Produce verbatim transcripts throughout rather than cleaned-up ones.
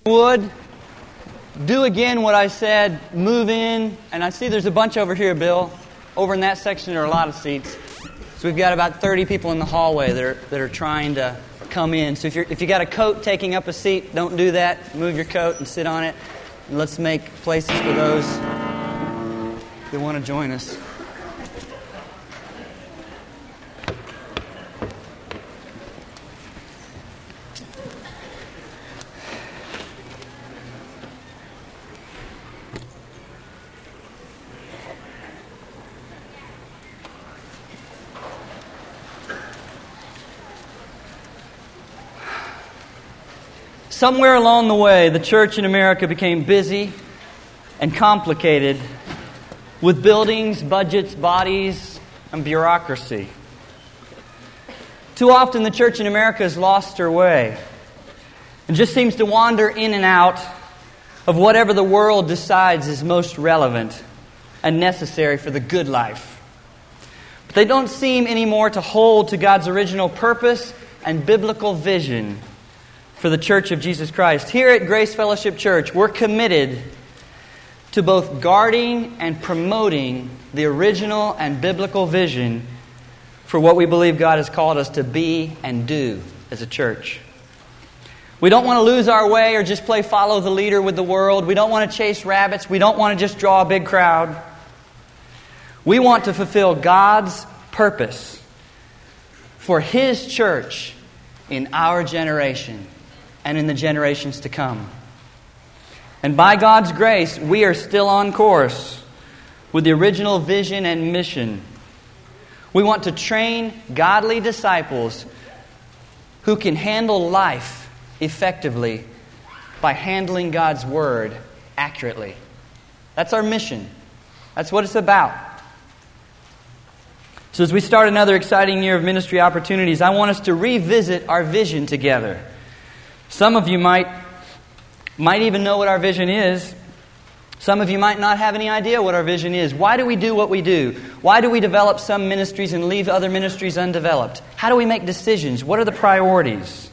Would do again what I said, move in, and I see there's a bunch over here, Bill. Over in that section there are a lot of seats. So we've got about thirty people in the hallway that are, that are trying to come in. So if you're if you got a coat taking up a seat, don't do that. Move your coat and sit on it. And let's make places for those that want to join us. Somewhere along the way, the church in America became busy and complicated with buildings, budgets, bodies, and bureaucracy. Too often, the church in America has lost her way and just seems to wander in and out of whatever the world decides is most relevant and necessary for the good life. But they don't seem anymore to hold to God's original purpose and biblical vision for the Church of Jesus Christ. Here at Grace Fellowship Church, we're committed to both guarding and promoting the original and biblical vision for what we believe God has called us to be and do as a church. We don't want to lose our way or just play follow the leader with the world. We don't want to chase rabbits. We don't want to just draw a big crowd. We want to fulfill God's purpose for His church in our generation and in the generations to come. And by God's grace, we are still on course with the original vision and mission. We want to train godly disciples who can handle life effectively by handling God's Word accurately. That's our mission. That's what it's about. So as we start another exciting year of ministry opportunities, I want us to revisit our vision together. Some of you might, might even know what our vision is. Some of you might not have any idea what our vision is. Why do we do what we do? Why do we develop some ministries and leave other ministries undeveloped? How do we make decisions? What are the priorities?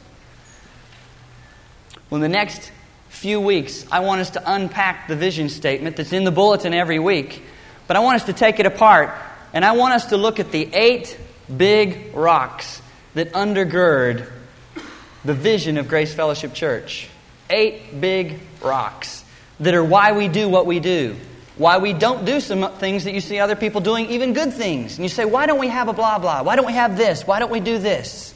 Well, in the next few weeks, I want us to unpack the vision statement that's in the bulletin every week. But I want us to take it apart, and I want us to look at the eight big rocks that undergird the vision of Grace Fellowship Church. Eight big rocks that are why we do what we do. Why we don't do some things that you see other people doing, even good things. And you say, why don't we have a blah blah? Why don't we have this? Why don't we do this?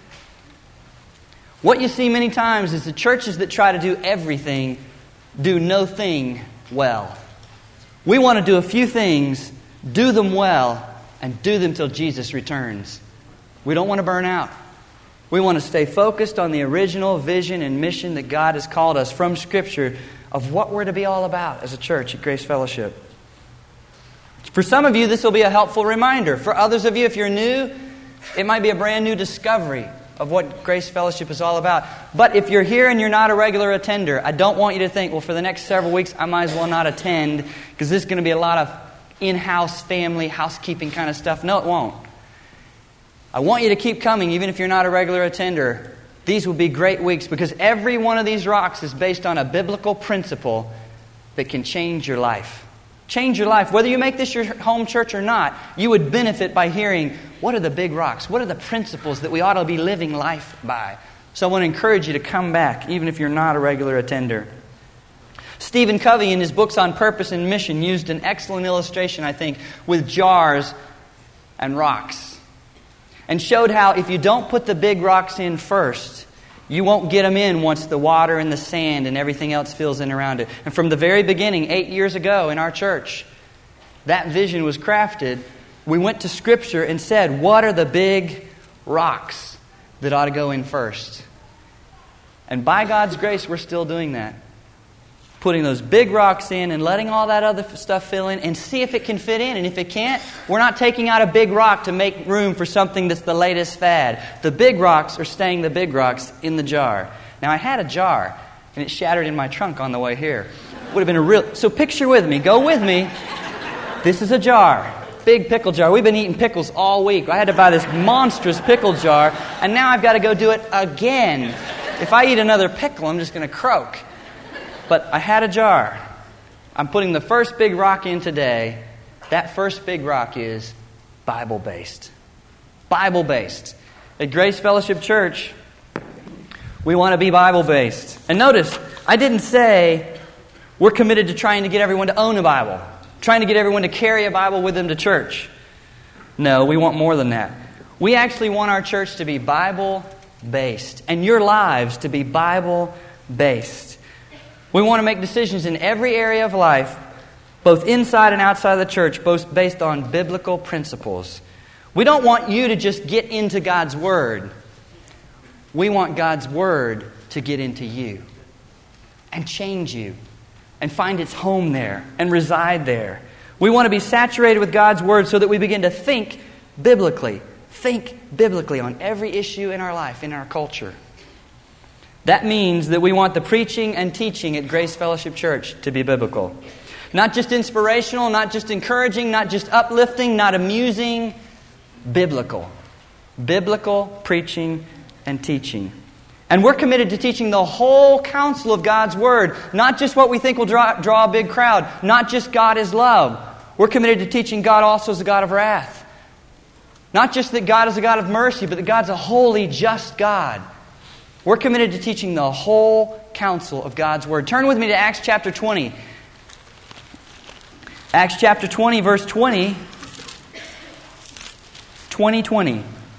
What you see many times is the churches that try to do everything do no thing well. We want to do a few things, do them well, and do them till Jesus returns. We don't want to burn out. We want to stay focused on the original vision and mission that God has called us from Scripture of what we're to be all about as a church at Grace Fellowship. For some of you, this will be a helpful reminder. For others of you, if you're new, it might be a brand new discovery of what Grace Fellowship is all about. But if you're here and you're not a regular attender, I don't want you to think, well, for the next several weeks, I might as well not attend because this is going to be a lot of in-house family, housekeeping kind of stuff. No, it won't. I want you to keep coming even if you're not a regular attender. These will be great weeks because every one of these rocks is based on a biblical principle that can change your life. Change your life. Whether you make this your home church or not, you would benefit by hearing what are the big rocks? What are the principles that we ought to be living life by? So I want to encourage you to come back even if you're not a regular attender. Stephen Covey in his books on purpose and mission used an excellent illustration, I think, with jars and rocks. And showed how if you don't put the big rocks in first, you won't get them in once the water and the sand and everything else fills in around it. And from the very beginning, eight years ago in our church, that vision was crafted. We went to Scripture and said, what are the big rocks that ought to go in first? And by God's grace, we're still doing that. Putting those big rocks in and letting all that other stuff fill in and see if it can fit in. And if it can't, we're not taking out a big rock to make room for something that's the latest fad. The big rocks are staying the big rocks in the jar. Now, I had a jar, and it shattered in my trunk on the way here. Would have been a real... So picture with me. Go with me. This is a jar. Big pickle jar. We've been eating pickles all week. I had to buy this monstrous pickle jar, and now I've got to go do it again. If I eat another pickle, I'm just going to croak. But I had a jar. I'm putting the first big rock in today. That first big rock is Bible-based. Bible-based. At Grace Fellowship Church, we want to be Bible-based. And notice, I didn't say we're committed to trying to get everyone to own a Bible, trying to get everyone to carry a Bible with them to church. No, we want more than that. We actually want our church to be Bible-based and your lives to be Bible-based. We want to make decisions in every area of life, both inside and outside of the church, both based on biblical principles. We don't want you to just get into God's Word. We want God's Word to get into you and change you and find its home there and reside there. We want to be saturated with God's Word so that we begin to think biblically. Think biblically on every issue in our life, in our culture. That means that we want the preaching and teaching at Grace Fellowship Church to be biblical. Not just inspirational, not just encouraging, not just uplifting, not amusing. Biblical. Biblical preaching and teaching. And we're committed to teaching the whole counsel of God's Word. Not just what we think will draw, draw a big crowd. Not just God is love. We're committed to teaching God also is a God of wrath. Not just that God is a God of mercy, but that God's a holy, just God. We're committed to teaching the whole counsel of God's Word. Turn with me to Acts chapter twenty. Acts chapter twenty, verse twenty. twenty twenty.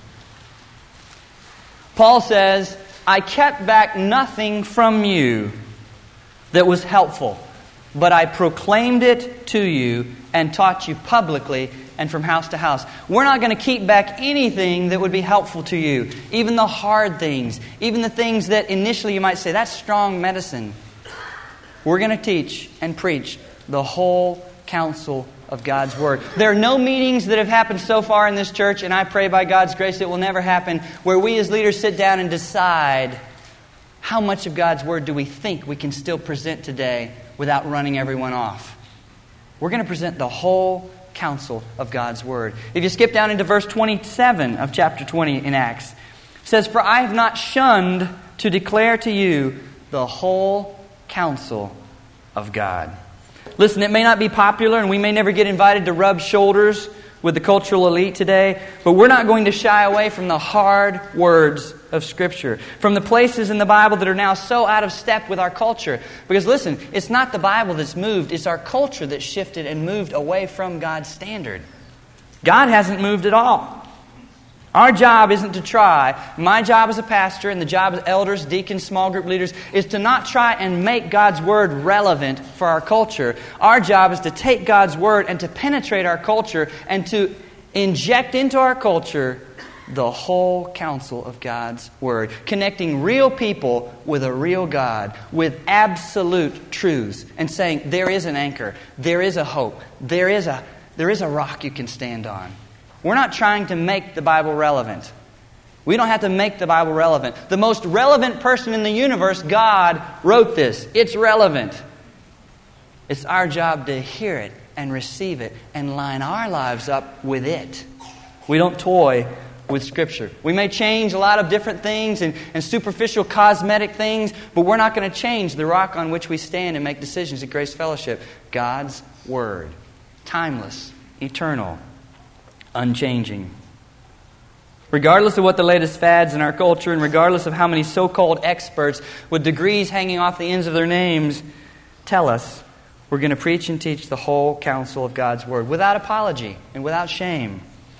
Paul says, I kept back nothing from you that was helpful, but I proclaimed it to you and taught you publicly and from house to house. We're not going to keep back anything that would be helpful to you. Even the hard things. Even the things that initially you might say, that's strong medicine. We're going to teach and preach the whole counsel of God's Word. There are no meetings that have happened so far in this church, and I pray by God's grace it will never happen, where we as leaders sit down and decide how much of God's Word do we think we can still present today without running everyone off. We're going to present the whole counsel of God's Word. If you skip down into verse twenty-seven of chapter twenty in Acts, it says, For I have not shunned to declare to you the whole counsel of God. Listen, it may not be popular and we may never get invited to rub shoulders with the cultural elite today, but we're not going to shy away from the hard words of Scripture, from the places in the Bible that are now so out of step with our culture. Because listen, it's not the Bible that's moved, it's our culture that's shifted and moved away from God's standard. God hasn't moved at all. Our job isn't to try. My job as a pastor and the job of elders, deacons, small group leaders is to not try and make God's Word relevant for our culture. Our job is to take God's Word and to penetrate our culture and to inject into our culture the whole counsel of God's Word, connecting real people with a real God, with absolute truths, and saying there is an anchor, there is a hope, there is a, there is a rock you can stand on. We're not trying to make the Bible relevant. We don't have to make the Bible relevant. The most relevant person in the universe, God, wrote this. It's relevant. It's our job to hear it and receive it and line our lives up with it. We don't toy with Scripture. We may change a lot of different things and, and superficial cosmetic things, but we're not going to change the rock on which we stand and make decisions at Grace Fellowship. God's Word. Timeless. Eternal. Unchanging. Regardless of what the latest fads in our culture and regardless of how many so-called experts with degrees hanging off the ends of their names tell us, we're going to preach and teach the whole counsel of God's Word without apology and without shame.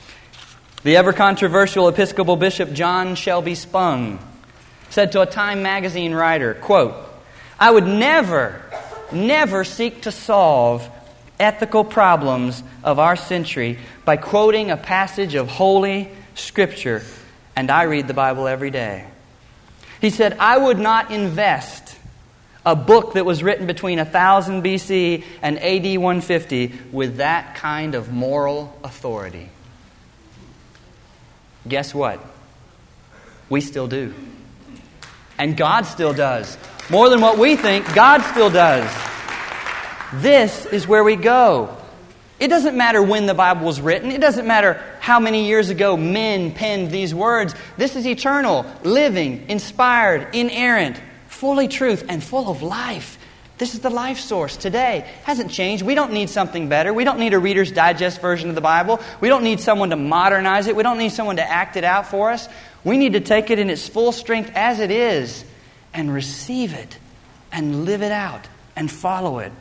The ever-controversial Episcopal Bishop John Shelby Spong said to a Time magazine writer, quote, I would never, never seek to solve ethical problems of our century by quoting a passage of Holy Scripture, and I read the Bible every day. He said, I would not invest a book that was written between one thousand B C and A D one fifty with that kind of moral authority. Guess what? We still do. And God still does. More than what we think, God still does. This is where we go. It doesn't matter when the Bible was written. It doesn't matter how many years ago men penned these words. This is eternal, living, inspired, inerrant, fully truth, and full of life. This is the life source today. It hasn't changed. We don't need something better. We don't need a Reader's Digest version of the Bible. We don't need someone to modernize it. We don't need someone to act it out for us. We need to take it in its full strength as it is and receive it and live it out and follow it.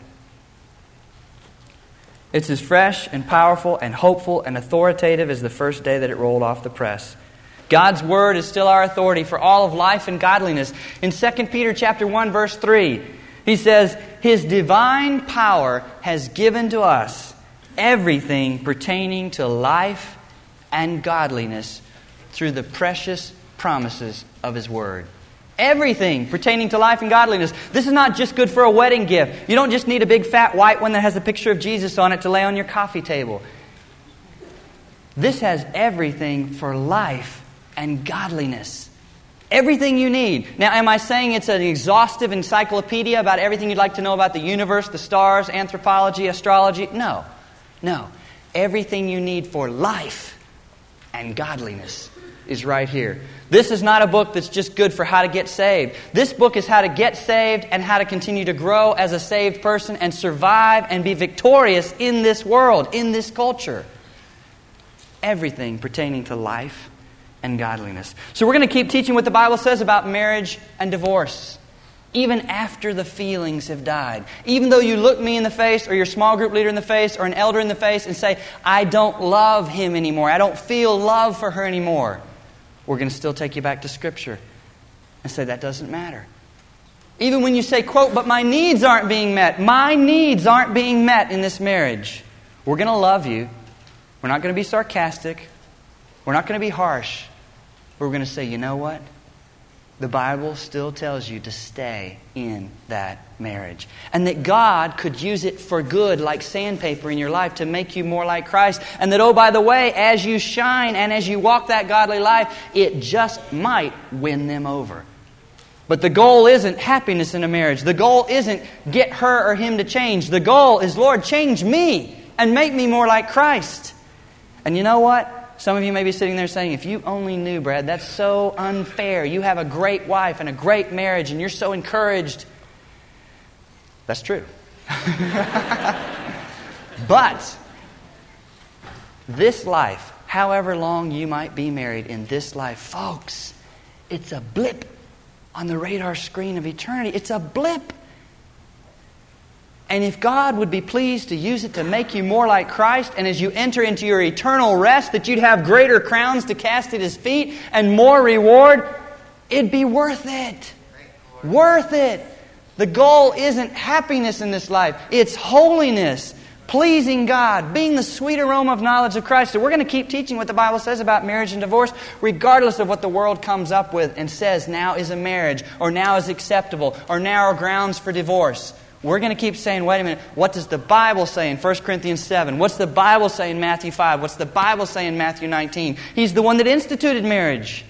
It's as fresh and powerful and hopeful and authoritative as the first day that it rolled off the press. God's Word is still our authority for all of life and godliness. In Second Peter chapter one, verse three, he says, His divine power has given to us everything pertaining to life and godliness through the precious promises of His Word. Everything pertaining to life and godliness. This is not just good for a wedding gift. You don't just need a big fat white one that has a picture of Jesus on it to lay on your coffee table. This has everything for life and godliness. Everything you need. Now, am I saying it's an exhaustive encyclopedia about everything you'd like to know about the universe, the stars, anthropology, astrology? No. No. Everything you need for life and godliness is right here. This is not a book that's just good for how to get saved. This book is how to get saved and how to continue to grow as a saved person and survive and be victorious in this world, in this culture. Everything pertaining to life and godliness. So we're going to keep teaching what the Bible says about marriage and divorce, even after the feelings have died. Even though you look me in the face or your small group leader in the face or an elder in the face and say, I don't love him anymore. I don't feel love for her anymore. We're going to still take you back to Scripture and say that doesn't matter. Even when you say, quote, but my needs aren't being met. My needs aren't being met in this marriage. We're going to love you. We're not going to be sarcastic. We're not going to be harsh. We're going to say, you know what? The Bible still tells you to stay in that marriage. And that God could use it for good like sandpaper in your life to make you more like Christ. And that, oh, by the way, as you shine and as you walk that godly life, it just might win them over. But the goal isn't happiness in a marriage. The goal isn't get her or him to change. The goal is, Lord, change me and make me more like Christ. And you know what? Some of you may be sitting there saying, if you only knew, Brad, that's so unfair. You have a great wife and a great marriage and you're so encouraged. That's true. But this life, however long you might be married in this life, folks, it's a blip on the radar screen of eternity. It's a blip. And if God would be pleased to use it to make you more like Christ, and as you enter into your eternal rest, that you'd have greater crowns to cast at His feet and more reward, it'd be worth it. Worth it. The goal isn't happiness in this life. It's holiness, pleasing God, being the sweet aroma of knowledge of Christ. So we're going to keep teaching what the Bible says about marriage and divorce, regardless of what the world comes up with and says now is a marriage, or now is acceptable, or now are grounds for divorce. We're going to keep saying, wait a minute, what does the Bible say in First Corinthians seven? What's the Bible say in Matthew five? What's the Bible say in Matthew nineteen? He's the one that instituted marriage.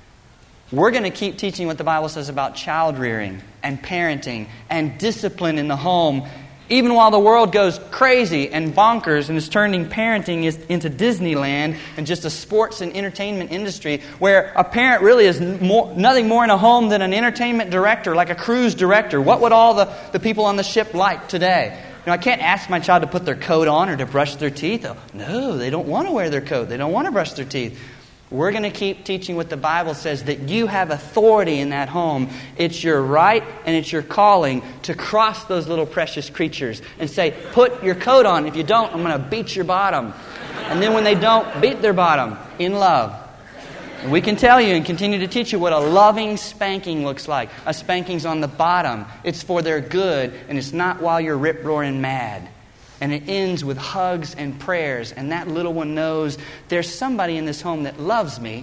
We're going to keep teaching what the Bible says about child rearing and parenting and discipline in the home, even while the world goes crazy and bonkers and is turning parenting into Disneyland and just a sports and entertainment industry where a parent really is more, nothing more in a home than an entertainment director, like a cruise director. What would all the, the people on the ship like today? You know, I can't ask my child to put their coat on or to brush their teeth. Oh, no, they don't want to wear their coat. They don't want to brush their teeth. We're going to keep teaching what the Bible says, that you have authority in that home. It's your right and it's your calling to cross those little precious creatures and say, put your coat on. If you don't, I'm going to beat your bottom. And then when they don't, beat their bottom in love. And we can tell you and continue to teach you what a loving spanking looks like. A spanking's on the bottom. It's for their good, and it's not while you're rip-roaring mad. And it ends with hugs and prayers. And that little one knows there's somebody in this home that loves me.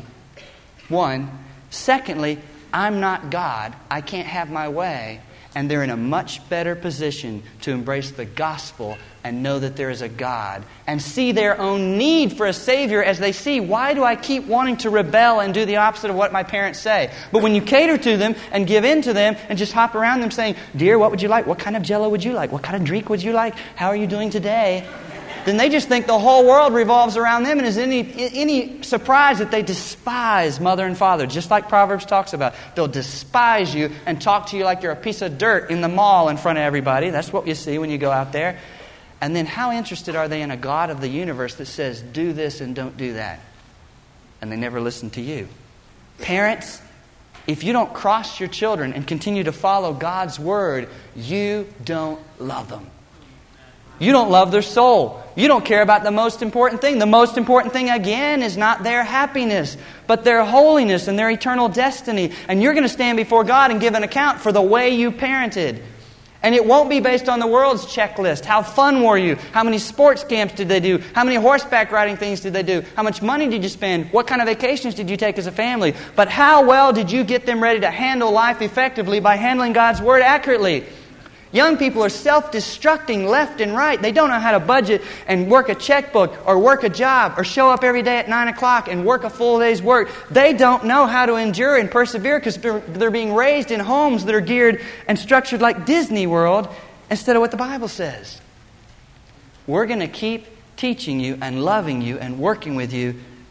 One. Secondly, I'm not God. I can't have my way. And they're in a much better position to embrace the gospel and know that there is a God. And see their own need for a Savior as they see, why do I keep wanting to rebel and do the opposite of what my parents say? But when you cater to them and give in to them and just hop around them saying, dear, what would you like? What kind of Jell-O would you like? What kind of drink would you like? How are you doing today? then they just think the whole world revolves around them, and is any any surprise that they despise mother and father, just like Proverbs talks about. They'll despise you and talk to you like you're a piece of dirt in the mall in front of everybody. That's what you see when you go out there. And then how interested are they in a God of the universe that says, do this and don't do that? And they never listen to you. Parents, if you don't cross your children and continue to follow God's Word, you don't love them. You don't love their soul. You don't care about the most important thing. The most important thing, again, is not their happiness, but their holiness and their eternal destiny. And you're going to stand before God and give an account for the way you parented. And it won't be based on the world's checklist. How fun were you? How many sports camps did they do? How many horseback riding things did they do? How much money did you spend? What kind of vacations did you take as a family? But how well did you get them ready to handle life effectively by handling God's Word accurately? Young people are self-destructing left and right. They don't know how to budget and work a checkbook or work a job or show up every day at nine o'clock and work a full day's work. They don't know how to endure and persevere because they're, they're being raised in homes that are geared and structured like Disney World instead of what the Bible says. We're going to keep teaching you and loving you and working with you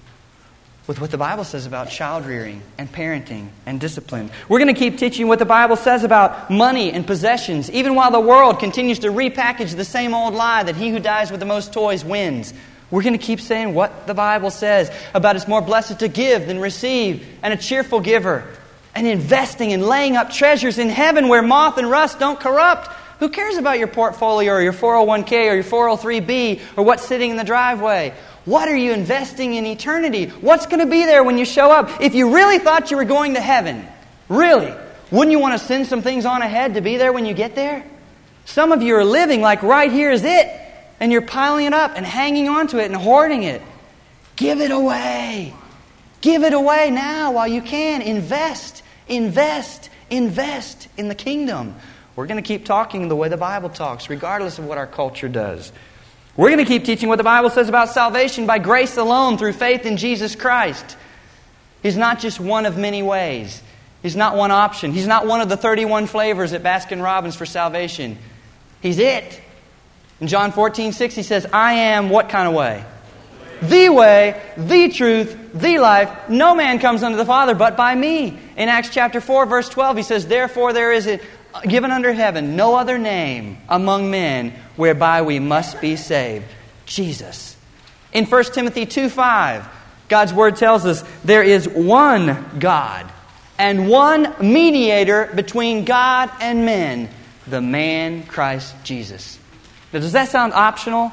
with what the Bible says about child rearing and parenting and discipline. We're going to keep teaching what the Bible says about money and possessions, even while the world continues to repackage the same old lie that he who dies with the most toys wins. We're going to keep saying what the Bible says about it's more blessed to give than receive, and a cheerful giver, and investing and laying up treasures in heaven where moth and rust don't corrupt. Who cares about your portfolio or your four oh one k or your four oh three b or what's sitting in the driveway? What are you investing in eternity? What's going to be there when you show up? If you really thought you were going to heaven, really, wouldn't you want to send some things on ahead to be there when you get there? Some of you are living like right here is it, and you're piling it up and hanging on to it and hoarding it. Give it away. Give it away now while you can. Invest, invest, invest in the kingdom. We're going to keep talking the way the Bible talks, regardless of what our culture does. We're going to keep teaching what the Bible says about salvation by grace alone through faith in Jesus Christ. He's not just one of many ways. He's not one option. He's not one of the thirty-one flavors at Baskin-Robbins for salvation. He's it. In John fourteen six, He says, I am what kind of way? The way, the truth, the life. No man comes unto the Father but by me. In Acts chapter four, verse twelve, He says, therefore there is a given under heaven no other name among men whereby we must be saved. Jesus. In First Timothy two five, God's Word tells us there is one God and one mediator between God and men, the man Christ Jesus. Now, does that sound optional?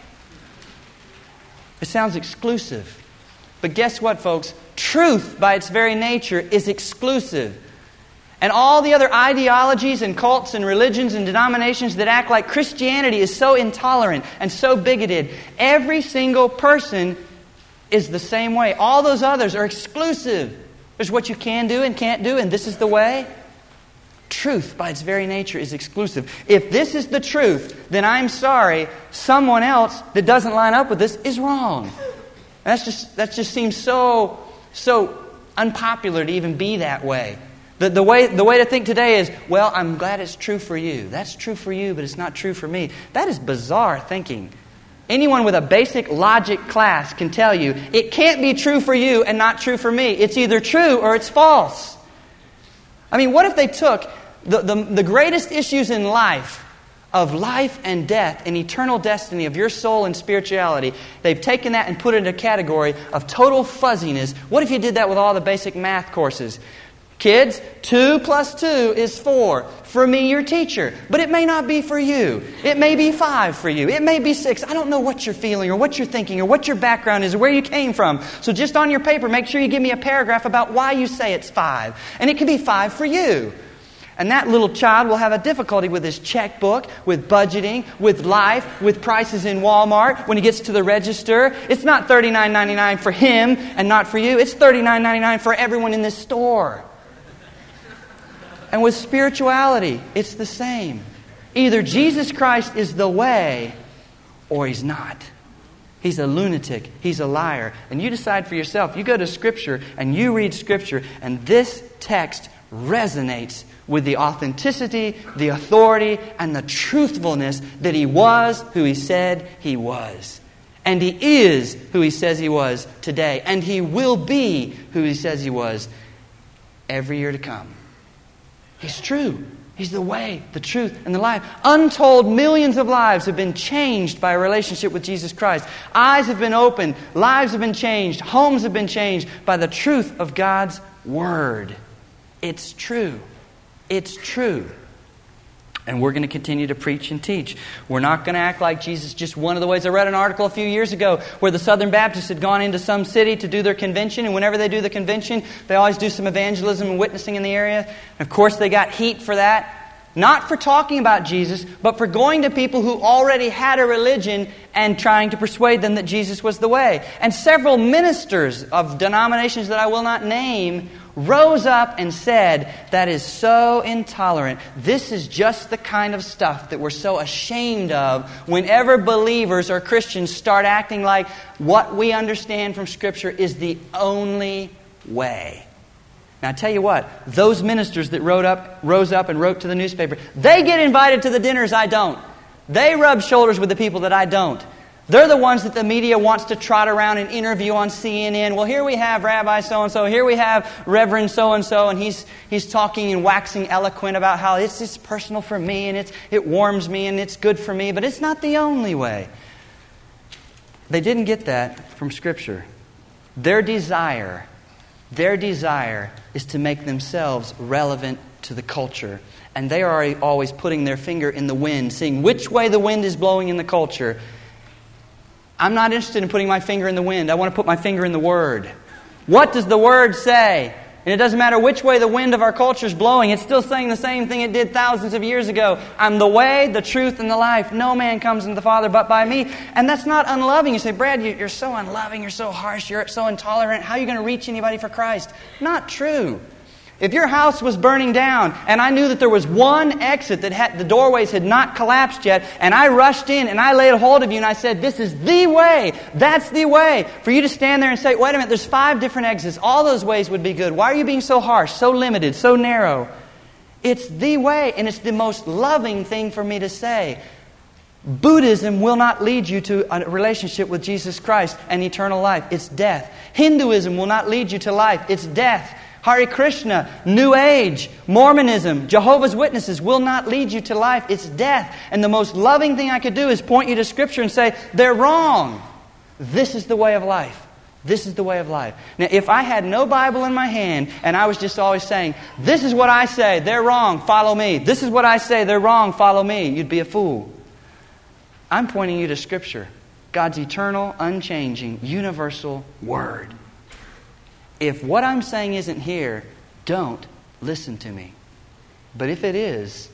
It sounds exclusive. But guess what, folks? Truth, by its very nature, is exclusive. And all the other ideologies and cults and religions and denominations that act like Christianity is so intolerant and so bigoted, every single person is the same way. All those others are exclusive. There's what you can do and can't do, and this is the way. Truth, by its very nature, is exclusive. If this is the truth, then I'm sorry, someone else that doesn't line up with this is wrong. And that's just that just seems so so unpopular to even be that way. The, the way the way to think today is, well, I'm glad it's true for you. That's true for you, but it's not true for me. That is bizarre thinking. Anyone with a basic logic class can tell you it can't be true for you and not true for me. It's either true or it's false. I mean, what if they took the, the, the greatest issues in life, of life and death and eternal destiny of your soul and spirituality, they've taken that and put it in a category of total fuzziness. What if you did that with all the basic math courses? Kids, two plus two is four. For me, your teacher. But it may not be for you. It may be five for you. It may be six. I don't know what you're feeling or what you're thinking or what your background is or where you came from. So just on your paper, make sure you give me a paragraph about why you say it's five. And it could be five for you. And that little child will have a difficulty with his checkbook, with budgeting, with life, with prices in Walmart. When he gets to the register, it's not thirty-nine ninety-nine for him and not for you. It's thirty-nine ninety-nine for everyone in this store. And with spirituality, it's the same. Either Jesus Christ is the way or He's not. He's a lunatic. He's a liar. And you decide for yourself. You go to Scripture and you read Scripture, and this text resonates with the authenticity, the authority, and the truthfulness that He was who He said He was. And He is who He says He was today. And He will be who He says He was every year to come. He's true. He's the way, the truth, and the life. Untold millions of lives have been changed by a relationship with Jesus Christ. Eyes have been opened. Lives have been changed. Homes have been changed by the truth of God's Word. It's true. It's true. And we're going to continue to preach and teach. We're not going to act like Jesus. Just one of the ways, I read an article a few years ago where the Southern Baptists had gone into some city to do their convention, and whenever they do the convention, they always do some evangelism and witnessing in the area. And of course, they got heat for that. Not for talking about Jesus, but for going to people who already had a religion and trying to persuade them that Jesus was the way. And several ministers of denominations that I will not name rose up and said, that is so intolerant. This is just the kind of stuff that we're so ashamed of whenever believers or Christians start acting like what we understand from Scripture is the only way. Now, I tell you what, those ministers that wrote up, rose up and wrote to the newspaper, they get invited to the dinners I don't. They rub shoulders with the people that I don't. They're the ones that the media wants to trot around and interview on C N N. Well, here we have Rabbi so-and-so. Here we have Reverend so-and-so. And he's he's talking and waxing eloquent about how it's just personal for me and it's it warms me and it's good for me. But it's not the only way. They didn't get that from Scripture. Their desire, their desire is to make themselves relevant to the culture. And they are always putting their finger in the wind, seeing which way the wind is blowing in the culture. I'm not interested in putting my finger in the wind. I want to put my finger in the Word. What does the Word say? And it doesn't matter which way the wind of our culture is blowing. It's still saying the same thing it did thousands of years ago. I'm the way, the truth, and the life. No man comes into the Father but by me. And that's not unloving. You say, Brad, you're so unloving. You're so harsh. You're so intolerant. How are you going to reach anybody for Christ? Not true. If your house was burning down and I knew that there was one exit that had, the doorways had not collapsed yet, and I rushed in and I laid hold of you and I said, this is the way, that's the way, for you to stand there and say, wait a minute, there's five different exits. All those ways would be good. Why are you being so harsh, so limited, so narrow? It's the way, and it's the most loving thing for me to say. Buddhism will not lead you to a relationship with Jesus Christ and eternal life. It's death. Hinduism will not lead you to life. It's death. Hare Krishna, New Age, Mormonism, Jehovah's Witnesses will not lead you to life. It's death. And the most loving thing I could do is point you to Scripture and say, they're wrong. This is the way of life. This is the way of life. Now, if I had no Bible in my hand and I was just always saying, this is what I say, they're wrong, follow me. This is what I say, they're wrong, follow me. You'd be a fool. I'm pointing you to Scripture. God's eternal, unchanging, universal Word. If what I'm saying isn't here, don't listen to me. But if it is,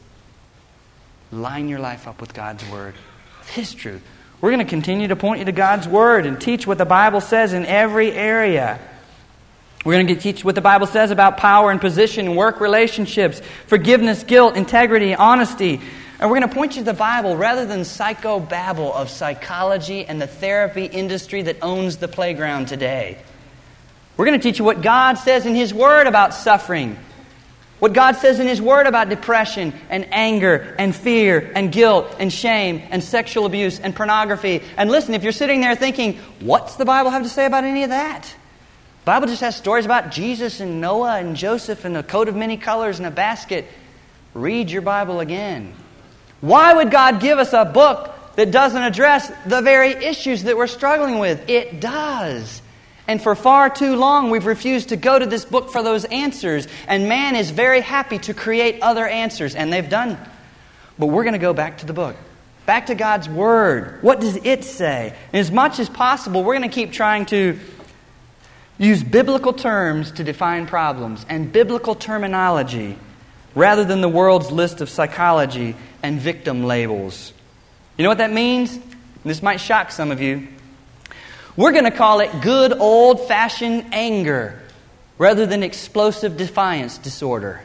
line your life up with God's Word. His truth. We're going to continue to point you to God's Word and teach what the Bible says in every area. We're going to teach what the Bible says about power and position, work relationships, forgiveness, guilt, integrity, honesty. And we're going to point you to the Bible rather than psychobabble of psychology and the therapy industry that owns the playground today. We're going to teach you what God says in His Word about suffering. What God says in His Word about depression and anger and fear and guilt and shame and sexual abuse and pornography. And listen, if you're sitting there thinking, what's the Bible have to say about any of that? The Bible just has stories about Jesus and Noah and Joseph and a coat of many colors and a basket. Read your Bible again. Why would God give us a book that doesn't address the very issues that we're struggling with? It does. And for far too long, we've refused to go to this book for those answers. And man is very happy to create other answers. And they've done. But we're going to go back to the book. Back to God's Word. What does it say? And as much as possible, we're going to keep trying to use biblical terms to define problems. And biblical terminology. Rather than the world's list of psychology and victim labels. You know what that means? This might shock some of you. We're going to call it good old-fashioned anger rather than explosive defiance disorder.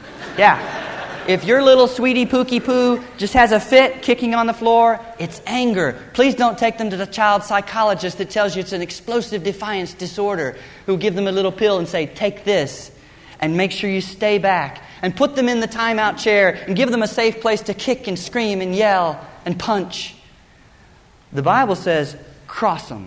Yeah. If your little sweetie pookie poo just has a fit kicking on the floor, it's anger. Please don't take them to the child psychologist that tells you it's an explosive defiance disorder, who'll give them a little pill and say, take this, and make sure you stay back, and put them in the timeout chair and give them a safe place to kick and scream and yell and punch. The Bible says, cross them,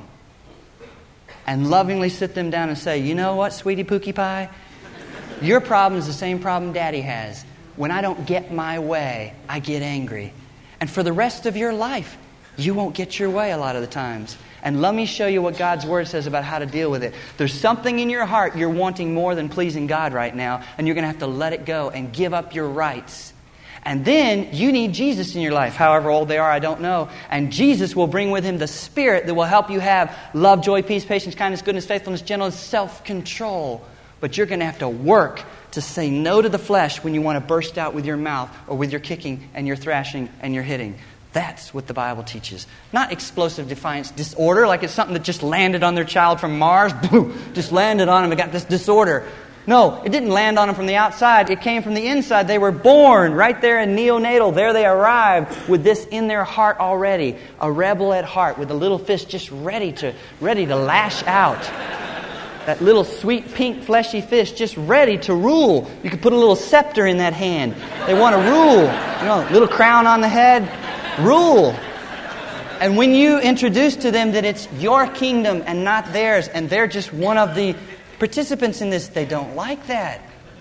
and lovingly sit them down and say, you know what, sweetie Pookie Pie? Your problem is the same problem Daddy has. When I don't get my way, I get angry. And for the rest of your life, you won't get your way a lot of the times. And let me show you what God's Word says about how to deal with it. There's something in your heart you're wanting more than pleasing God right now, and you're going to have to let it go and give up your rights. And then you need Jesus in your life. However old they are, I don't know. And Jesus will bring with Him the Spirit that will help you have love, joy, peace, patience, kindness, goodness, faithfulness, gentleness, self-control. But you're going to have to work to say no to the flesh when you want to burst out with your mouth or with your kicking and your thrashing and your hitting. That's what the Bible teaches. Not explosive defiance disorder, like it's something that just landed on their child from Mars. Boom, just landed on them and got this disorder. No, it didn't land on them from the outside. It came from the inside. They were born right there in neonatal. There they arrived with this in their heart already. A rebel at heart with a little fist just ready to, ready to lash out. That little sweet pink fleshy fist just ready to rule. You could put a little scepter in that hand. They want to rule. You know, little crown on the head. Rule. And when you introduce to them that it's your kingdom and not theirs, and they're just one of the participants in this, they don't like that.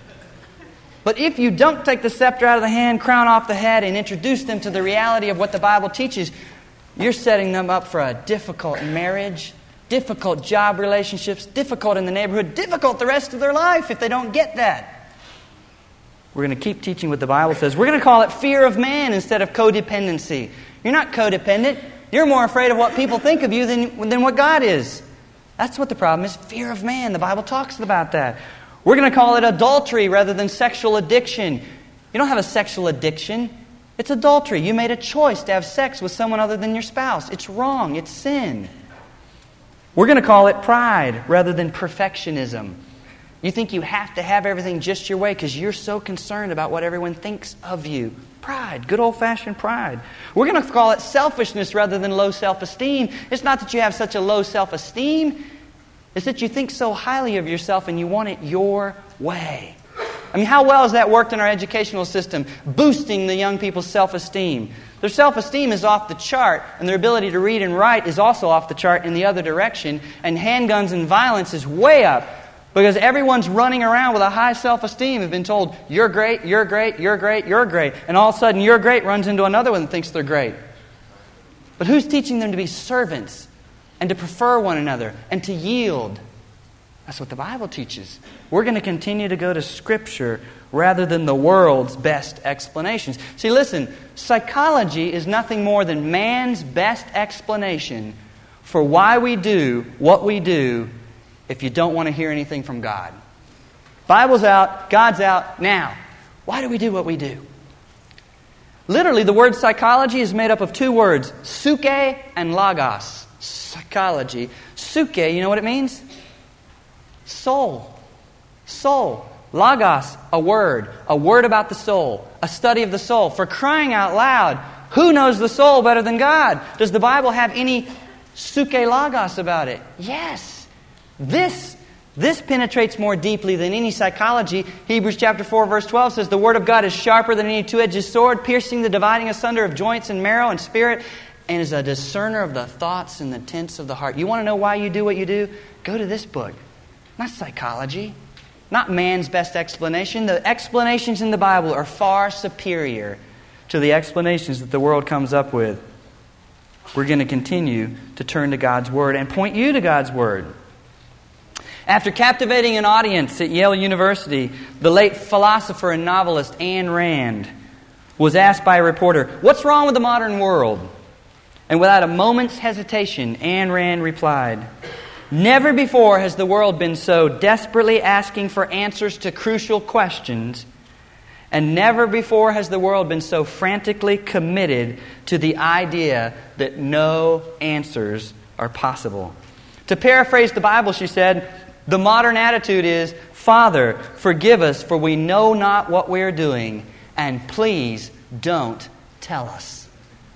But if you don't take the scepter out of the hand, crown off the head, and introduce them to the reality of what the Bible teaches, you're setting them up for a difficult marriage, difficult job relationships, difficult in the neighborhood, difficult the rest of their life if they don't get that. We're going to keep teaching what the Bible says. We're going to call it fear of man instead of codependency. You're not codependent. You're more afraid of what people think of you than, than what God is. That's what the problem is, fear of man. The Bible talks about that. We're going to call it adultery rather than sexual addiction. You don't have a sexual addiction. It's adultery. You made a choice to have sex with someone other than your spouse. It's wrong. It's sin. We're going to call it pride rather than perfectionism. You think you have to have everything just your way because you're so concerned about what everyone thinks of you. Pride, good old-fashioned pride. We're going to call it selfishness rather than low self-esteem. It's not that you have such a low self-esteem. It's that you think so highly of yourself and you want it your way. I mean, how well has that worked in our educational system? Boosting the young people's self-esteem. Their self-esteem is off the chart, and their ability to read and write is also off the chart in the other direction. And handguns and violence is way up. Because everyone's running around with a high self-esteem, have been told, you're great, you're great, you're great, you're great. And all of a sudden, you're great runs into another one that thinks they're great. But who's teaching them to be servants and to prefer one another and to yield? That's what the Bible teaches. We're going to continue to go to Scripture rather than the world's best explanations. See, listen, psychology is nothing more than man's best explanation for why we do what we do if you don't want to hear anything from God. Bible's out, God's out, now. Why do we do what we do? Literally, the word psychology is made up of two words, suke and logos. Psychology. Suke, you know what it means? Soul. Soul. Logos, a word. A word about the soul. A study of the soul. For crying out loud, who knows the soul better than God? Does the Bible have any suke logos about it? Yes. This, this penetrates more deeply than any psychology. Hebrews chapter four, verse twelve says, the Word of God is sharper than any two-edged sword, piercing the dividing asunder of joints and marrow and spirit, and is a discerner of the thoughts and the intents of the heart. You want to know why you do what you do? Go to this book. Not psychology. Not man's best explanation. The explanations in the Bible are far superior to the explanations that the world comes up with. We're going to continue to turn to God's Word and point you to God's Word. After captivating an audience at Yale University, the late philosopher and novelist Ayn Rand was asked by a reporter, "What's wrong with the modern world?" And without a moment's hesitation, Ayn Rand replied, "Never before has the world been so desperately asking for answers to crucial questions, and never before has the world been so frantically committed to the idea that no answers are possible." To paraphrase the Bible, she said, the modern attitude is, "Father, forgive us, for we know not what we are doing, and please don't tell us."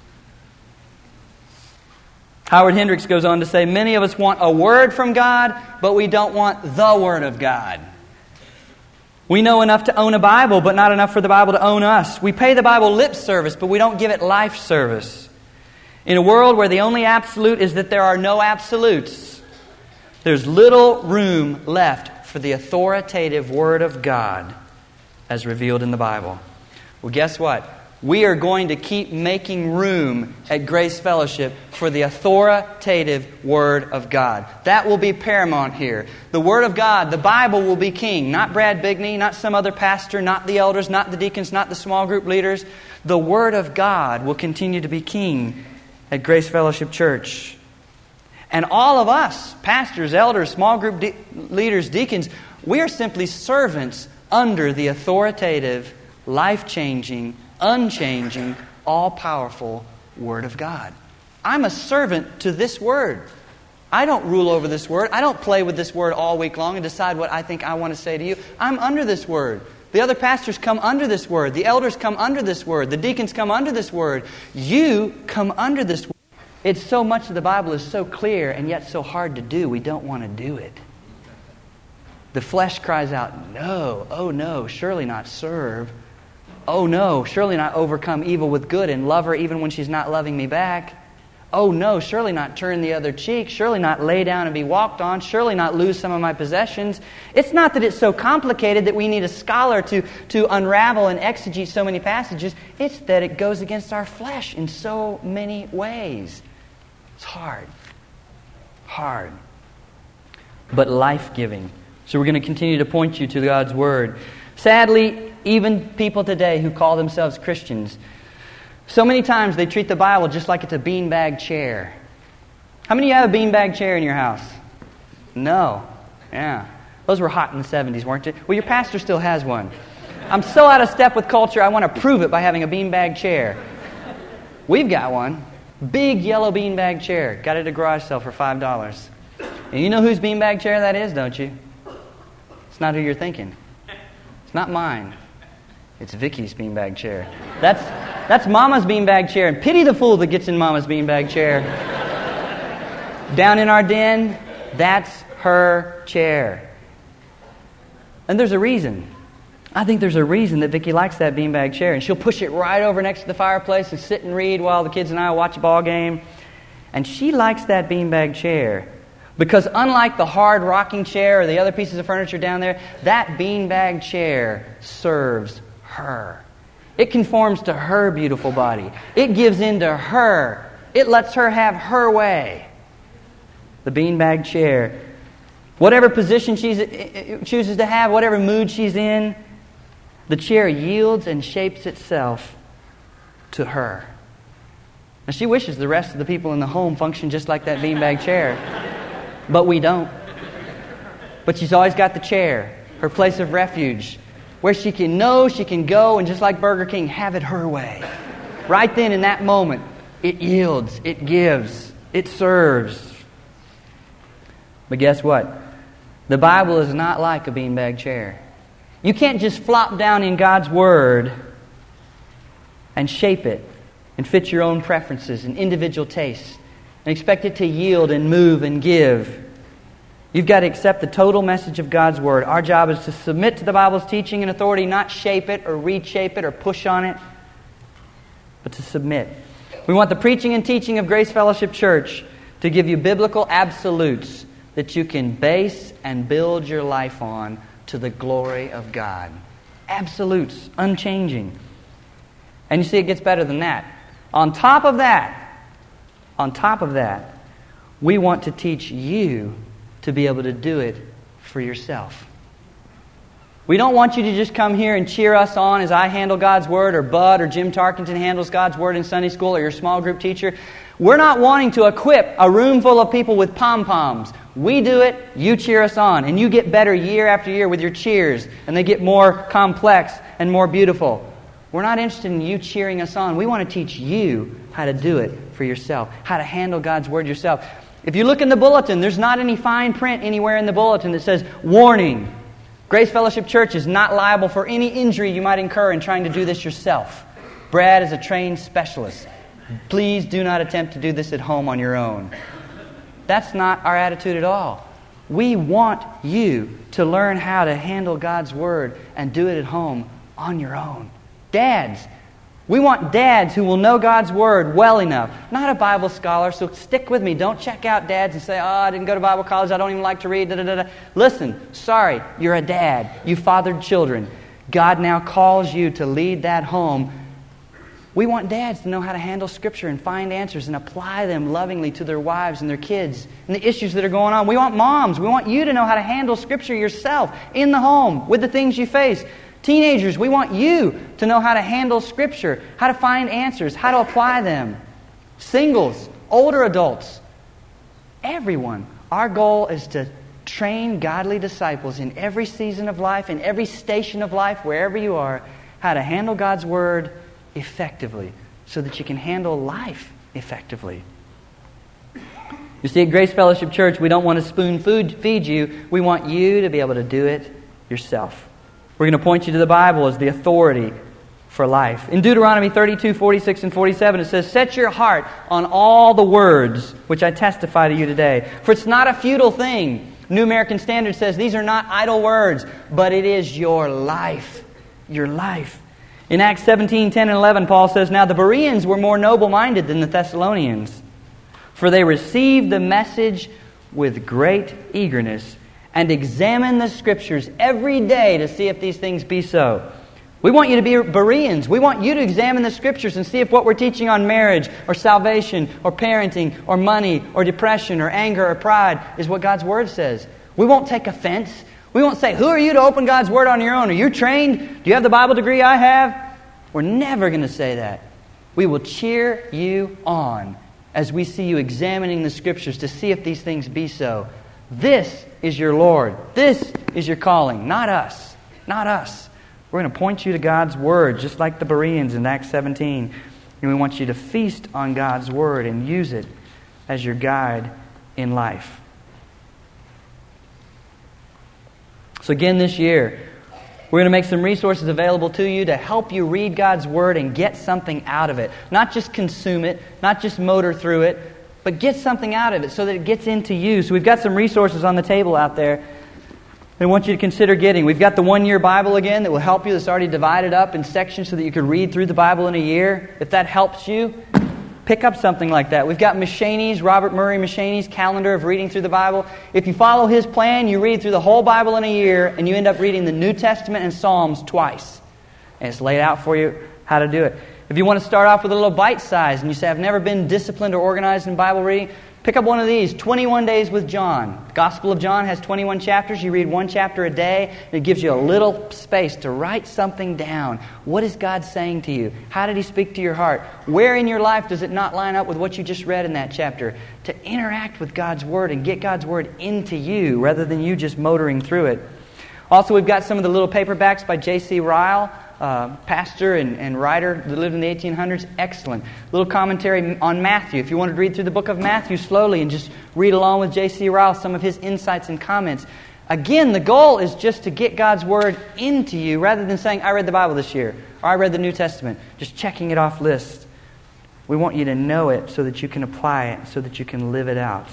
Howard Hendricks goes on to say, "Many of us want a word from God, but we don't want the Word of God. We know enough to own a Bible, but not enough for the Bible to own us. We pay the Bible lip service, but we don't give it life service. In a world where the only absolute is that there are no absolutes, there's little room left for the authoritative Word of God as revealed in the Bible. Well, guess what? We are going to keep making room at Grace Fellowship for the authoritative Word of God. That will be paramount here. The Word of God, the Bible will be king. Not Brad Bigney, not some other pastor, not the elders, not the deacons, not the small group leaders. The Word of God will continue to be king at Grace Fellowship Church. And all of us, pastors, elders, small group de- leaders, deacons, we are simply servants under the authoritative, life-changing, unchanging, all-powerful Word of God. I'm a servant to this Word. I don't rule over this Word. I don't play with this Word all week long and decide what I think I want to say to you. I'm under this Word. The other pastors come under this Word. The elders come under this Word. The deacons come under this Word. You come under this Word. It's so much of the Bible is so clear and yet so hard to do, we don't want to do it. The flesh cries out, no, oh no, surely not serve. Oh no, surely not overcome evil with good and love her even when she's not loving me back. Oh no, surely not turn the other cheek. Surely not lay down and be walked on. Surely not lose some of my possessions. It's not that it's so complicated that we need a scholar to, to unravel and exegete so many passages. It's that it goes against our flesh in so many ways. It's hard. Hard. But life-giving. So we're going to continue to point you to God's Word. Sadly, even people today who call themselves Christians, so many times they treat the Bible just like it's a beanbag chair. How many of you have a beanbag chair in your house? No. Yeah. Those were hot in the seventies, weren't they? Well, your pastor still has one. I'm so out of step with culture, I want to prove it by having a beanbag chair. We've got one. Big yellow beanbag chair. Got it at a garage sale for five dollars. And you know whose beanbag chair that is, don't you? It's not who you're thinking. It's not mine. It's Vicky's beanbag chair. That's that's Mama's beanbag chair. And pity the fool that gets in Mama's beanbag chair. Down in our den, that's her chair. And there's a reason. I think there's a reason that Vicky likes that beanbag chair. And she'll push it right over next to the fireplace and sit and read while the kids and I watch a ball game. And she likes that beanbag chair because unlike the hard rocking chair or the other pieces of furniture down there, that beanbag chair serves her. It conforms to her beautiful body. It gives in to her. It lets her have her way. The beanbag chair. Whatever position she chooses to have, whatever mood she's in, the chair yields and shapes itself to her. Now she wishes the rest of the people in the home function just like that beanbag chair. But we don't. But she's always got the chair, her place of refuge, where she can know she can go and just like Burger King, have it her way. Right then in that moment, it yields, it gives, it serves. But guess what? The Bible is not like a beanbag chair. You can't just flop down in God's Word and shape it and fit your own preferences and individual tastes and expect it to yield and move and give. You've got to accept the total message of God's Word. Our job is to submit to the Bible's teaching and authority, not shape it or reshape it or push on it, but to submit. We want the preaching and teaching of Grace Fellowship Church to give you biblical absolutes that you can base and build your life on to the glory of God. Absolutes, unchanging. And you see, it gets better than that. On top of that, on top of that, we want to teach you to be able to do it for yourself. We don't want you to just come here and cheer us on as I handle God's Word, or Bud or Jim Tarkenton handles God's Word in Sunday school, or your small group teacher. We're not wanting to equip a room full of people with pom-poms. We do it, you cheer us on, and you get better year after year with your cheers, and they get more complex and more beautiful. We're not interested in you cheering us on. We want to teach you how to do it for yourself, how to handle God's Word yourself. If you look in the bulletin, there's not any fine print anywhere in the bulletin that says, warning, Grace Fellowship Church is not liable for any injury you might incur in trying to do this yourself. Brad is a trained specialist. Please do not attempt to do this at home on your own. That's not our attitude at all. We want you to learn how to handle God's Word and do it at home on your own. Dads, We want dads who will know God's Word well enough. Not a Bible scholar, so stick with me. Don't check out dads and say, oh, I didn't go to Bible college, I don't even like to read, da da da da. Listen, sorry, you're a dad. You fathered children. God now calls you to lead that home. We want dads to know how to handle Scripture and find answers and apply them lovingly to their wives and their kids and the issues that are going on. We want moms. We want you to know how to handle Scripture yourself in the home with the things you face. Teenagers, we want you to know how to handle Scripture, how to find answers, how to apply them. Singles, older adults, everyone. Our goal is to train godly disciples in every season of life, in every station of life, wherever you are, how to handle God's Word effectively so that you can handle life effectively. You see, at Grace Fellowship Church, we don't want to spoon food feed you. We want you to be able to do it yourself. We're going to point you to the Bible as the authority for life. In Deuteronomy thirty-two, forty-six, and forty-seven, it says, set your heart on all the words which I testify to you today. For it's not a futile thing. New American Standard says these are not idle words, but it is your life. Your life. In Acts seventeen, ten, and eleven, Paul says, now the Bereans were more noble-minded than the Thessalonians, for they received the message with great eagerness and examine the Scriptures every day to see if these things be so. We want you to be Bereans. We want you to examine the Scriptures and see if what we're teaching on marriage or salvation or parenting or money or depression or anger or pride is what God's Word says. We won't take offense. We won't say, who are you to open God's Word on your own? Are you trained? Do you have the Bible degree I have? We're never going to say that. We will cheer you on as we see you examining the Scriptures to see if these things be so. This is your Lord. This is your calling. Not us. Not us. We're going to point you to God's Word, just like the Bereans in Acts seventeen. And we want you to feast on God's Word and use it as your guide in life. So again this year, we're going to make some resources available to you to help you read God's Word and get something out of it. Not just consume it, not just motor through it, but get something out of it so that it gets into you. So we've got some resources on the table out there I want you to consider getting. We've got the one-year Bible again that will help you. It's already divided up in sections so that you can read through the Bible in a year. If that helps you, pick up something like that. We've got Machanes, Robert Murray Machanes' calendar of reading through the Bible. If you follow his plan, you read through the whole Bible in a year, and you end up reading the New Testament and Psalms twice. And it's laid out for you how to do it. If you want to start off with a little bite size, and you say, I've never been disciplined or organized in Bible reading, pick up one of these, twenty-one Days with John. The Gospel of John has twenty-one chapters. You read one chapter a day, and it gives you a little space to write something down. What is God saying to you? How did He speak to your heart? Where in your life does it not line up with what you just read in that chapter? To interact with God's Word and get God's Word into you rather than you just motoring through it. Also, we've got some of the little paperbacks by J C Ryle, uh, pastor and, and writer that lived in the eighteen hundreds. Excellent. Little commentary on Matthew. If you wanted to read through the book of Matthew slowly and just read along with J C Ryle, some of his insights and comments. Again, the goal is just to get God's Word into you rather than saying, I read the Bible this year, or I read the New Testament. Just checking it off list. We want you to know it so that you can apply it, so that you can live it out.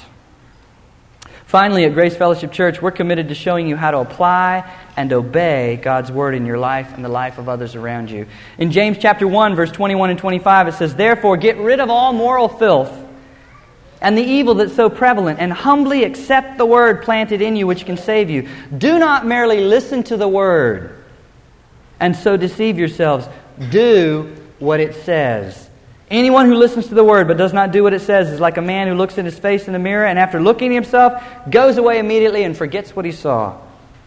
Finally, at Grace Fellowship Church, we're committed to showing you how to apply and obey God's Word in your life and the life of others around you. In James chapter one, verse twenty-one and twenty-five, it says, Therefore, get rid of all moral filth and the evil that's so prevalent, and humbly accept the Word planted in you which can save you. Do not merely listen to the Word and so deceive yourselves. Do what it says. Anyone who listens to the Word but does not do what it says is like a man who looks at his face in the mirror and after looking at himself goes away immediately and forgets what he saw.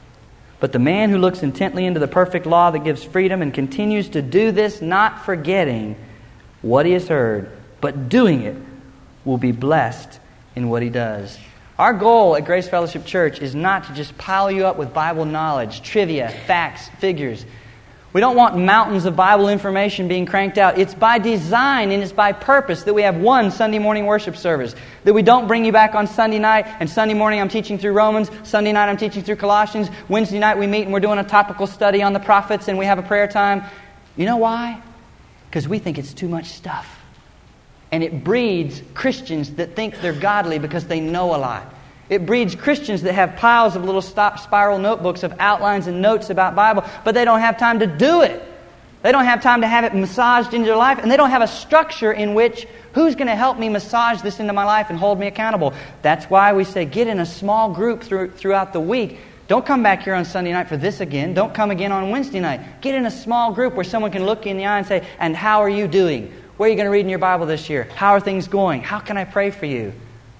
But the man who looks intently into the perfect law that gives freedom and continues to do this, not forgetting what he has heard, but doing it, will be blessed in what he does. Our goal at Grace Fellowship Church is not to just pile you up with Bible knowledge, trivia, facts, figures. We don't want mountains of Bible information being cranked out. It's by design and it's by purpose that we have one Sunday morning worship service. That we don't bring you back on Sunday night and Sunday morning I'm teaching through Romans, Sunday night I'm teaching through Colossians, Wednesday night we meet and we're doing a topical study on the prophets and we have a prayer time. You know why? Because we think it's too much stuff. And it breeds Christians that think they're godly because they know a lot. It breeds Christians that have piles of little stop spiral notebooks of outlines and notes about Bible, but they don't have time to do it. They don't have time to have it massaged into their life, and they don't have a structure in which, who's going to help me massage this into my life and hold me accountable? That's why we say get in a small group through, throughout the week. Don't come back here on Sunday night for this again. Don't come again on Wednesday night. Get in a small group where someone can look you in the eye and say, and how are you doing? Where are you going to read in your Bible this year? How are things going? How can I pray for you?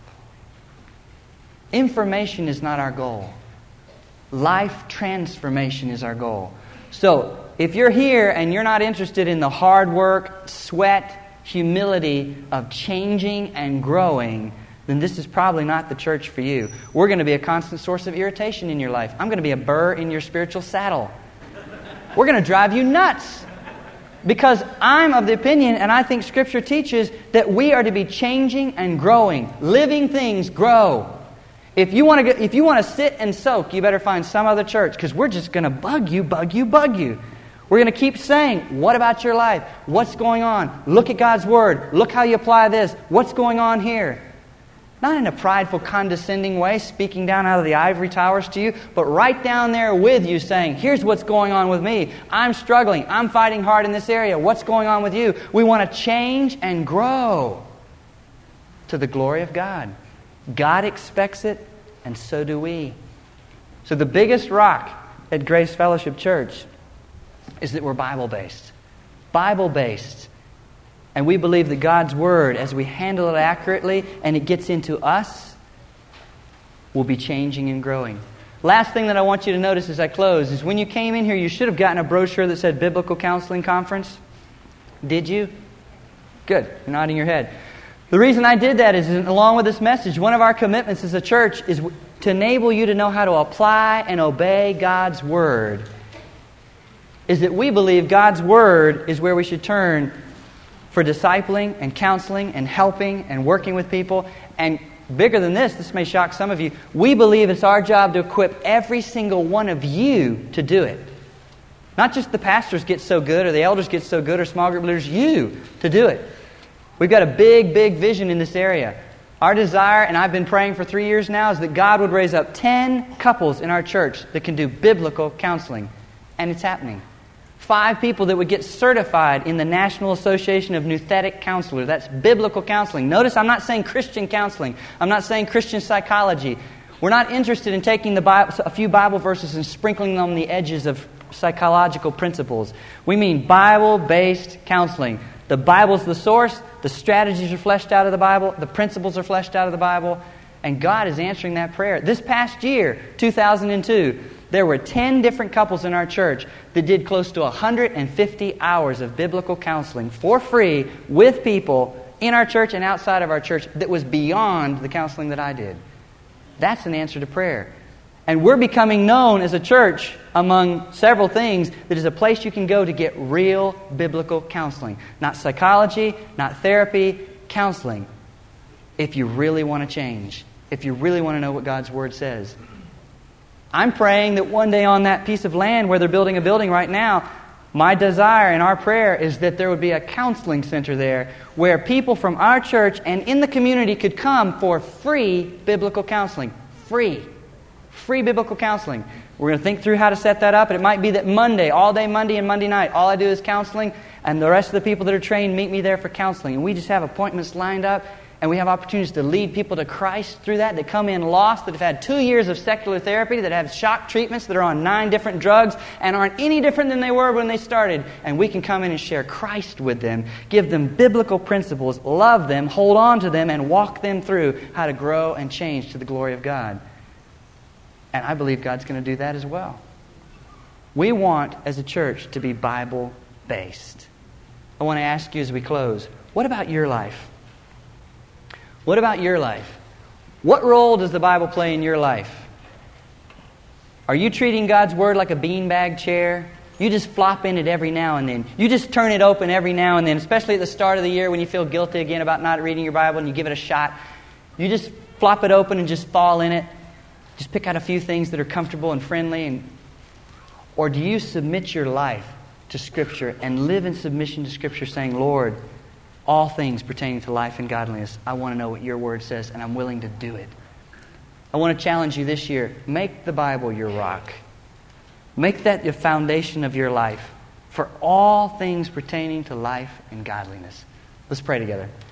Information is not our goal. Life transformation is our goal. So, if you're here and you're not interested in the hard work, sweat, humility of changing and growing, then this is probably not the church for you. We're going to be a constant source of irritation in your life. I'm going to be a burr in your spiritual saddle. We're going to drive you nuts. Because I'm of the opinion, and I think Scripture teaches, that we are to be changing and growing. Living things grow. If you want to get, if you want to sit and soak, you better find some other church, because we're just going to bug you, bug you, bug you. We're going to keep saying, what about your life? What's going on? Look at God's Word. Look how you apply this. What's going on here? Not in a prideful, condescending way, speaking down out of the ivory towers to you, but right down there with you saying, here's what's going on with me. I'm struggling. I'm fighting hard in this area. What's going on with you? We want to change and grow to the glory of God. God expects it, and so do we. So the biggest rock at Grace Fellowship Church is that we're Bible-based. Bible-based. And we believe that God's Word, as we handle it accurately and it gets into us, will be changing and growing. Last thing that I want you to notice as I close is when you came in here, you should have gotten a brochure that said Biblical Counseling Conference. Did you? Good. You're nodding your head. The reason I did that is, along with this message, one of our commitments as a church is to enable you to know how to apply and obey God's Word. Is that we believe God's Word is where we should turn for discipling and counseling and helping and working with people. And bigger than this, this may shock some of you, we believe it's our job to equip every single one of you to do it. Not just the pastors get so good or the elders get so good or small group leaders, you to do it. We've got a big, big vision in this area. Our desire, and I've been praying for three years now, is that God would raise up ten couples in our church that can do biblical counseling. And it's happening. Five people that would get certified in the National Association of Nouthetic Counselors. That's biblical counseling. Notice I'm not saying Christian counseling. I'm not saying Christian psychology. We're not interested in taking the Bible, a few Bible verses and sprinkling them on the edges of psychological principles. We mean Bible-based counseling. The Bible's the source. The strategies are fleshed out of the Bible. The principles are fleshed out of the Bible. And God is answering that prayer. This past year, two thousand two, there were ten different couples in our church that did close to one hundred fifty hours of biblical counseling for free with people in our church and outside of our church that was beyond the counseling that I did. That's an answer to prayer. And we're becoming known as a church, among several things, that is a place you can go to get real biblical counseling. Not psychology, not therapy, counseling. If you really want to change. If you really want to know what God's Word says. I'm praying that one day on that piece of land where they're building a building right now, my desire and our prayer is that there would be a counseling center there where people from our church and in the community could come for free biblical counseling. Free. Free biblical counseling. We're going to think through how to set that up. And it might be that Monday, all day Monday and Monday night, all I do is counseling, and the rest of the people that are trained meet me there for counseling. And we just have appointments lined up, and we have opportunities to lead people to Christ through that, that come in lost, that have had two years of secular therapy, that have shock treatments, that are on nine different drugs, and aren't any different than they were when they started. And we can come in and share Christ with them, give them biblical principles, love them, hold on to them, and walk them through how to grow and change to the glory of God. And I believe God's going to do that as well. We want, as a church, to be Bible-based. I want to ask you as we close, what about your life? What about your life? What role does the Bible play in your life? Are you treating God's Word like a beanbag chair? You just flop in it every now and then. You just turn it open every now and then, especially at the start of the year when you feel guilty again about not reading your Bible and you give it a shot. You just flop it open and just fall in it. Just pick out a few things that are comfortable and friendly. And, or do you submit your life to Scripture and live in submission to Scripture, saying, Lord, all things pertaining to life and godliness, I want to know what your Word says, and I'm willing to do it. I want to challenge you this year. Make the Bible your rock. Make that the foundation of your life. for all things pertaining to life and godliness. Let's pray together.